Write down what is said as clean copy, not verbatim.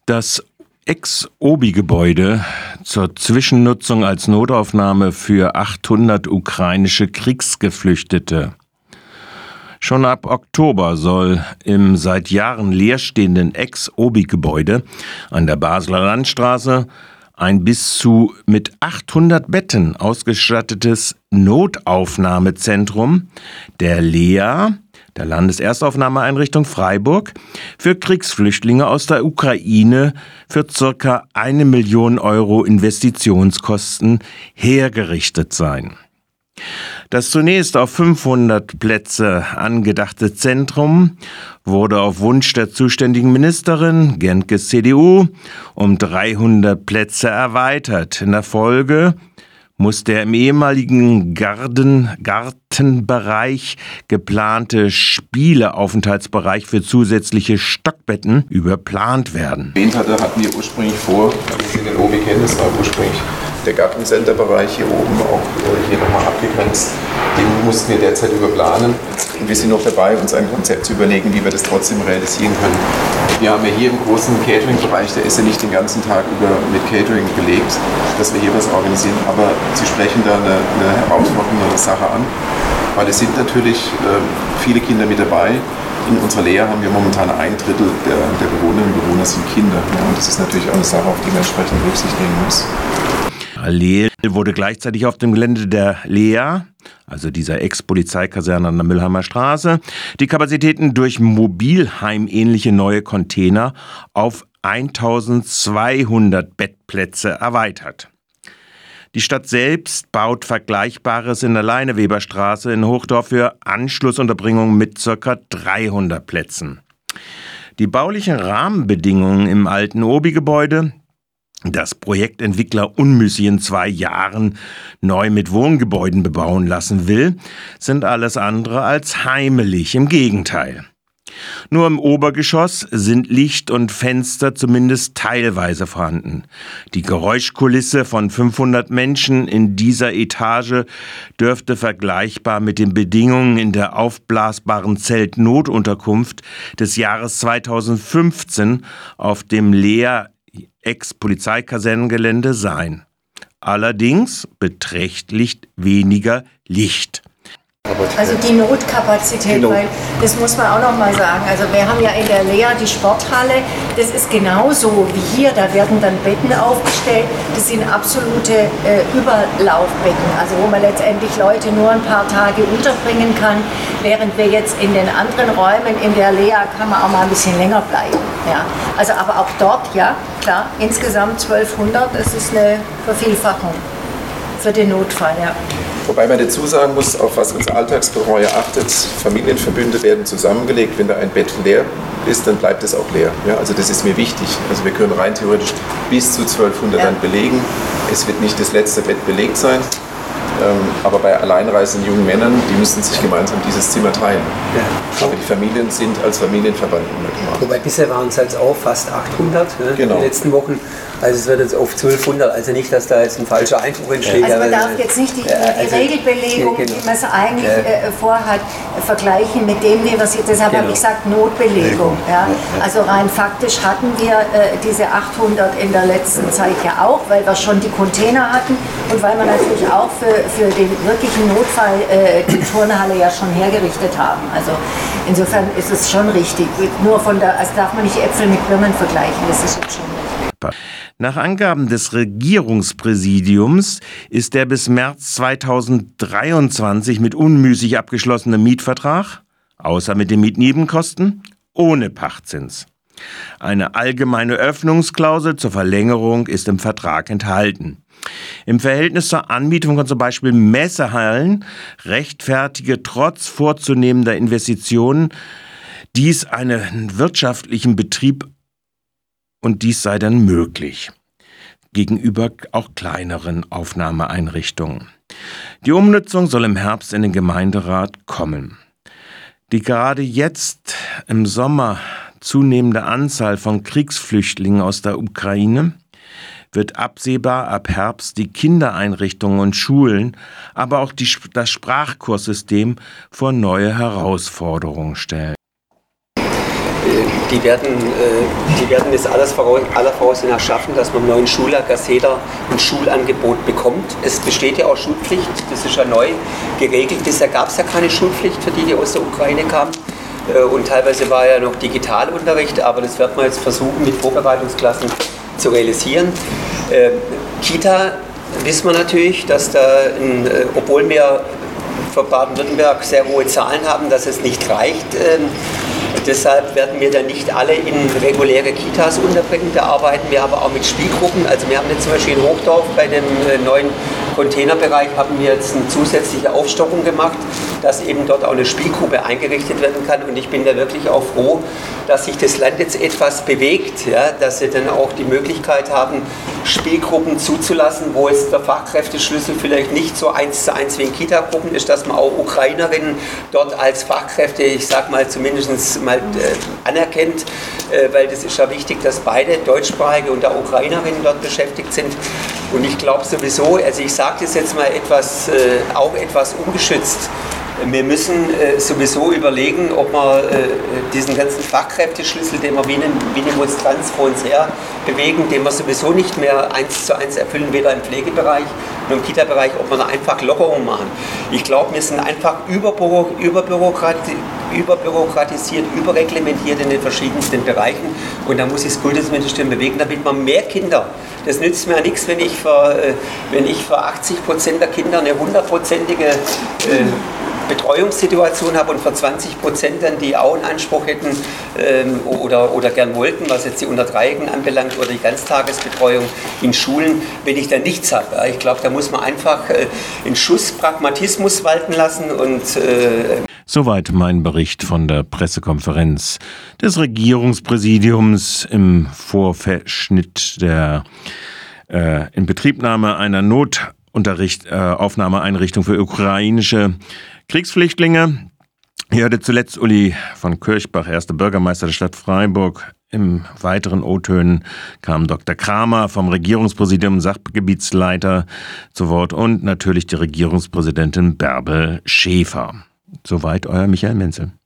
Das Ex-Obi-Gebäude zur Zwischennutzung als Notaufnahme für 800 ukrainische Kriegsgeflüchtete. Schon ab Oktober soll im seit Jahren leerstehenden Ex-Obi-Gebäude an der Basler Landstraße ein bis zu mit 800 Betten ausgestattetes Notaufnahmezentrum der LEA, der Landeserstaufnahmeeinrichtung Freiburg, für Kriegsflüchtlinge aus der Ukraine für ca. 1 Million Euro Investitionskosten hergerichtet sein. Das zunächst auf 500 Plätze angedachte Zentrum wurde auf Wunsch der zuständigen Ministerin, Gentges CDU, um 300 Plätze erweitert. In der Folge muss der im ehemaligen Gartenbereich geplante Spieleaufenthaltsbereich für zusätzliche Stockbetten überplant werden. Hatten wir ursprünglich vor, wie Sie den OBI kennen, das war ursprünglich der Gartencenterbereich hier oben, auch hier nochmal abgegrenzt. Den mussten wir derzeit überplanen. Wir sind noch dabei, uns ein Konzept zu überlegen, wie wir das trotzdem realisieren können. Wir haben ja hier einen großen Catering-Bereich, der ist ja nicht den ganzen Tag über mit Catering belegt, dass wir hier was organisieren. Aber Sie sprechen da eine herausfordernde Sache an, weil es sind natürlich viele Kinder mit dabei. In unserer Lehre haben wir momentan 1/3 der Bewohnerinnen und Bewohner sind Kinder. Ja, und das ist natürlich auch eine Sache, auf die man entsprechend Rücksicht nehmen muss. Parallel wurde gleichzeitig auf dem Gelände der LEA, also dieser Ex-Polizeikaserne an der Müllheimer Straße, die Kapazitäten durch Mobilheim-ähnliche neue Container auf 1200 Bettplätze erweitert. Die Stadt selbst baut Vergleichbares in der Leineweberstraße in Hochdorf für Anschlussunterbringung mit ca. 300 Plätzen. Die baulichen Rahmenbedingungen im alten Obi-Gebäude, das Projektentwickler unmüßig in 2 Jahren neu mit Wohngebäuden bebauen lassen will, sind alles andere als heimelig, im Gegenteil. Nur im Obergeschoss sind Licht und Fenster zumindest teilweise vorhanden. Die Geräuschkulisse von 500 Menschen in dieser Etage dürfte vergleichbar mit den Bedingungen in der aufblasbaren Zeltnotunterkunft des Jahres 2015 auf dem LEA Ex-Polizeikasernengelände sein. Allerdings beträchtlich weniger Licht. Also die Notkapazität, weil das muss man auch noch mal sagen. Also wir haben ja in der LEA die Sporthalle, das ist genauso wie hier, da werden dann Betten aufgestellt. Das sind absolute Überlaufbetten, also wo man letztendlich Leute nur ein paar Tage unterbringen kann, während wir jetzt in den anderen Räumen in der LEA kann man auch mal ein bisschen länger bleiben. Ja. Also aber auch dort, ja klar, insgesamt 1200, das ist eine Vervielfachung für den Notfall, ja. Wobei man dazu sagen muss, auf was unser Alltagsbetreuer achtet, Familienverbünde werden zusammengelegt. Wenn da ein Bett leer ist, dann bleibt es auch leer. Ja, also das ist mir wichtig. Also wir können rein theoretisch bis zu 1200 dann belegen. Es wird nicht das letzte Bett belegt sein. Aber bei alleinreisenden jungen Männern, die müssen sich gemeinsam dieses Zimmer teilen. Ja. Aber die Familien sind als Familienverband gemacht. Wobei bisher waren es halt auch fast 800 in den letzten Wochen. Also es wird jetzt auf 1200, also nicht, dass da jetzt ein falscher Eindruck entsteht. Also man darf jetzt nicht die Regelbelegung, wie man es eigentlich vorhat, vergleichen mit dem, wie wir es jetzt, deshalb habe ich gesagt Notbelegung. Ja. Also rein faktisch hatten wir diese 800 in der letzten Zeit ja auch, weil wir schon die Container hatten und weil wir natürlich auch für den wirklichen Notfall die Turnhalle ja schon hergerichtet haben. Also insofern ist es schon richtig. Nur also darf man nicht Äpfel mit Birnen vergleichen, das ist jetzt schon richtig. Nach Angaben des Regierungspräsidiums ist der bis März 2023 mit unmüßig abgeschlossene Mietvertrag, außer mit den Mietnebenkosten, ohne Pachtzins. Eine allgemeine Öffnungsklausel zur Verlängerung ist im Vertrag enthalten. Im Verhältnis zur Anmietung von zum Beispiel Messehallen rechtfertige trotz vorzunehmender Investitionen dies einen wirtschaftlichen Betrieb und dies sei dann möglich gegenüber auch kleineren Aufnahmeeinrichtungen. Die Umnutzung soll im Herbst in den Gemeinderat kommen. Die gerade jetzt im Sommer zunehmende Anzahl von Kriegsflüchtlingen aus der Ukraine wird absehbar ab Herbst die Kindereinrichtungen und Schulen, aber auch das Sprachkurssystem vor neue Herausforderungen stellen. die werden es aller Voraussicht nach schaffen, dass man im neuen Schuljahr Gaseda ein Schulangebot bekommt. Es besteht ja auch Schulpflicht, das ist ja neu geregelt. Bisher gab es ja keine Schulpflicht für die aus der Ukraine kamen. Und teilweise war ja noch Digitalunterricht, aber das wird man jetzt versuchen mit Vorbereitungsklassen zu realisieren. Kita wissen wir natürlich, dass da, obwohl wir für Baden-Württemberg sehr hohe Zahlen haben, dass es nicht reicht. Deshalb werden wir dann nicht alle in reguläre Kitas unterbringen. Da arbeiten wir aber auch mit Spielgruppen. Also wir haben jetzt zum Beispiel in Hochdorf bei dem neuen Containerbereich haben wir jetzt eine zusätzliche Aufstockung gemacht, dass eben dort auch eine Spielgruppe eingerichtet werden kann. Und ich bin da wirklich auch froh, dass sich das Land jetzt etwas bewegt, ja, dass sie dann auch die Möglichkeit haben, Spielgruppen zuzulassen, wo jetzt der Fachkräfteschlüssel vielleicht nicht so 1:1 wie in Kita-Gruppen ist, dass man auch Ukrainerinnen dort als Fachkräfte, ich sag mal zumindest mal anerkennt, weil das ist ja wichtig, dass beide Deutschsprachige und auch Ukrainerinnen dort beschäftigt sind. Und ich glaube sowieso, also ich sage das jetzt mal auch etwas ungeschützt, wir müssen sowieso überlegen, ob wir diesen ganzen Fachkräfteschlüssel, den wir wie eine Monstranz vor uns her bewegen, den wir sowieso nicht mehr 1:1 erfüllen, weder im Pflegebereich noch im Kita-Bereich, ob wir da einfach Lockerungen machen. Ich glaube, wir sind einfach überbürokratisiert, überreglementiert in den verschiedensten Bereichen. Und da muss sich das Kultusministerium bewegen, damit man mehr Kinder, das nützt mir ja nichts, wenn ich für 80% der Kinder eine 100%ige Betreuungssituation habe und für 20% dann, die auch einen Anspruch hätten oder gern wollten, was jetzt die Unterdreijährigen anbelangt oder die Ganztagesbetreuung in Schulen, wenn ich da nichts habe. Ja, ich glaube, da muss man einfach einen Schuss Pragmatismus walten lassen und Soweit mein Bericht von der Pressekonferenz des Regierungspräsidiums im Vorverschnitt der Inbetriebnahme einer Notaufnahmeeinrichtung für ukrainische Kriegsflüchtlinge. Hier hörte zuletzt Uli von Kirchbach, erster Bürgermeister der Stadt Freiburg. Im weiteren O-Tönen kam Dr. Kramer vom Regierungspräsidium, Sachgebietsleiter, zu Wort und natürlich die Regierungspräsidentin Bärbel Schäfer. Soweit euer Michael Menzel.